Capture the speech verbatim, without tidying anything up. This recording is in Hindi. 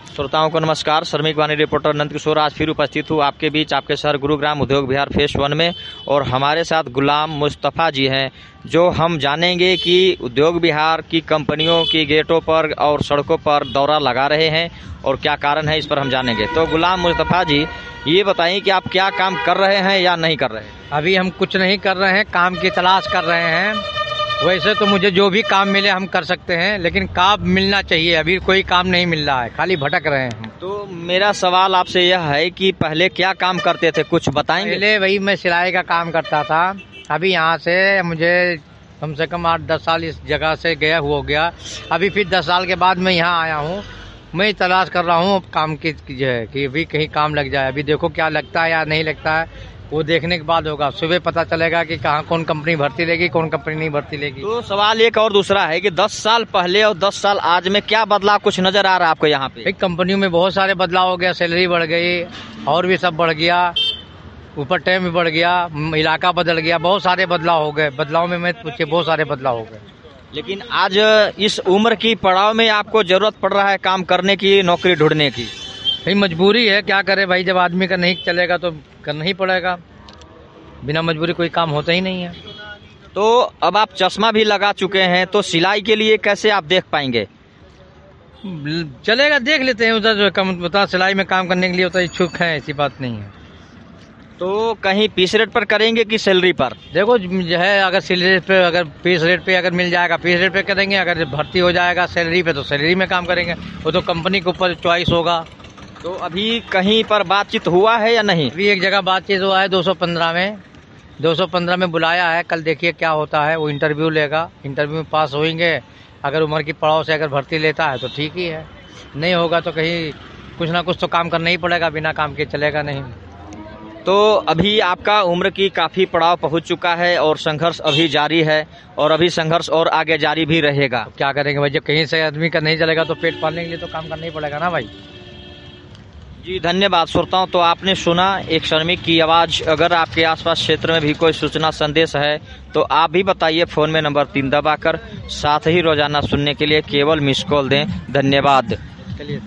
श्रोताओं को नमस्कार। श्रमिक वाणी रिपोर्टर नंद किशोर आज फिर उपस्थित हूँ आपके बीच, आपके शहर गुरुग्राम उद्योग विहार फेस वन में। और हमारे साथ गुलाम मुस्तफ़ा जी हैं, जो हम जानेंगे कि उद्योग विहार की कंपनियों की गेटों पर और सड़कों पर दौरा लगा रहे हैं और क्या कारण है, इस पर हम जानेंगे। तो गुलाम मुस्तफ़ा जी, ये बताइए कि आप क्या काम कर रहे हैं या नहीं कर रहे हैं? अभी हम कुछ नहीं कर रहे हैं, काम की तलाश कर रहे हैं। वैसे तो मुझे जो भी काम मिले हम कर सकते हैं, लेकिन काम मिलना चाहिए। अभी कोई काम नहीं मिल रहा है, खाली भटक रहे हैं हम। तो मेरा सवाल आपसे यह है कि पहले क्या काम करते थे, कुछ बताएंगे? पहले वही मैं सिलाई का काम करता था। अभी यहाँ से मुझे कम से कम आठ दस साल इस जगह से गया हो गया। अभी फिर दस साल के बाद मैं यहाँ आया हूँ। मैं तलाश कर रहा हूँ काम की जो है कि अभी कहीं काम लग जाए। अभी देखो क्या लगता है या नहीं लगता है, वो देखने के बाद होगा। सुबह पता चलेगा कि कहाँ कौन कंपनी भर्ती लेगी, कौन कंपनी नहीं भर्ती लेगी। तो सवाल एक और दूसरा है कि दस साल पहले और दस साल आज में क्या बदलाव कुछ नजर आ रहा है आपको यहाँ पे? एक कंपनियों में बहुत सारे बदलाव हो गया, सैलरी बढ़ गई और भी सब बढ़ गया, ऊपर टाइम भी बढ़ गया, इलाका बदल गया, बहुत सारे बदलाव हो गए। बदलाव में मैं पूछे बहुत सारे बदलाव हो गए। लेकिन आज इस उम्र की पड़ाव में आपको जरूरत पड़ रहा है काम करने की, नौकरी ढूंढने की। भाई मजबूरी है, क्या करे भाई, जब आदमी का नहीं चलेगा तो करना ही पड़ेगा। बिना मजबूरी कोई काम होता ही नहीं है। तो अब आप चश्मा भी लगा चुके हैं, तो सिलाई के लिए कैसे आप देख पाएंगे? चलेगा, देख लेते हैं। उधर जो कम बता सिलाई में काम करने के लिए उतना इच्छुक है, ऐसी बात नहीं है। तो कहीं पीस रेट पर करेंगे कि सैलरी पर? देखो जो है, अगर सैलरी रेट पे, अगर पीस रेट पे अगर मिल जाएगा पीस रेट पे करेंगे, अगर भर्ती हो जाएगा सैलरी पे तो सैलरी में काम करेंगे। वो तो कंपनी के ऊपर चॉइस होगा। तो अभी कहीं पर बातचीत हुआ है या नहीं? अभी एक जगह बातचीत हुआ है, दो सौ पंद्रह में दो सौ पंद्रह में बुलाया है। कल देखिए क्या होता है। वो इंटरव्यू लेगा, इंटरव्यू में पास होंगे। अगर उम्र की पड़ाव से अगर भर्ती लेता है तो ठीक ही है, नहीं होगा तो कहीं कुछ ना कुछ तो काम करना ही पड़ेगा, बिना काम के चलेगा नहीं। तो अभी आपका उम्र की काफी पड़ाव पहुंच चुका है और संघर्ष अभी जारी है, और अभी संघर्ष और आगे जारी भी रहेगा। तो क्या करेंगे भाई, जब कहीं से आदमी का नहीं चलेगा तो पेट पालने के लिए तो काम करना ही पड़ेगा ना भाई। जी धन्यवाद। श्रोताओं, तो आपने सुना एक श्रमिक की आवाज। अगर आपके आसपास क्षेत्र में भी कोई सूचना संदेश है तो आप भी बताइए फोन में नंबर तीन दबाकर। साथ ही रोजाना सुनने के लिए केवल मिस कॉल दें। धन्यवाद। चलिए।